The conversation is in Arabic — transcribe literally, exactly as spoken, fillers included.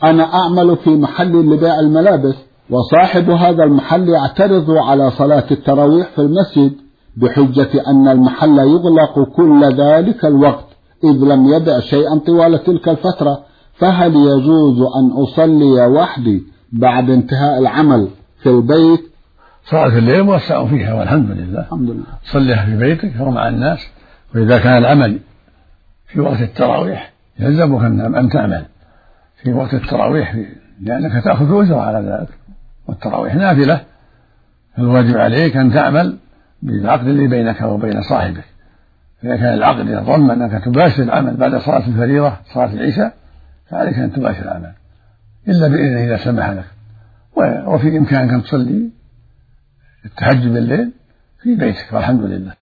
أنا أعمل في محل لبيع الملابس، وصاحب هذا المحل يعترض على صلاة التراويح في المسجد بحجة أن المحل يغلق كل ذلك الوقت إذ لم يبع شيئا طوال تلك الفترة، فهل يجوز أن أصلي وحدي بعد انتهاء العمل في البيت؟ صلاة الليل موسع فيها والحمد لله. الحمد لله. صليها في بيتك أو مع الناس. وإذا كان العمل في وقت التراويح يلزمك أن تعمل في وقت التراويح لأنك تأخذ أجر على ذلك، والتراويح نافلة، فالواجب عليك أن تعمل بالعقد الذي بينك وبين صاحبك. إذا كان العقد يتضمن أنك تباشر العمل بعد صلاة الفريضة صلاة العشاء فعليك أن تباشر العمل إلا بإذنه إذا سمح لك، وفي إمكانك أن تصلي التهجد بالليل في بيتك والحمد لله.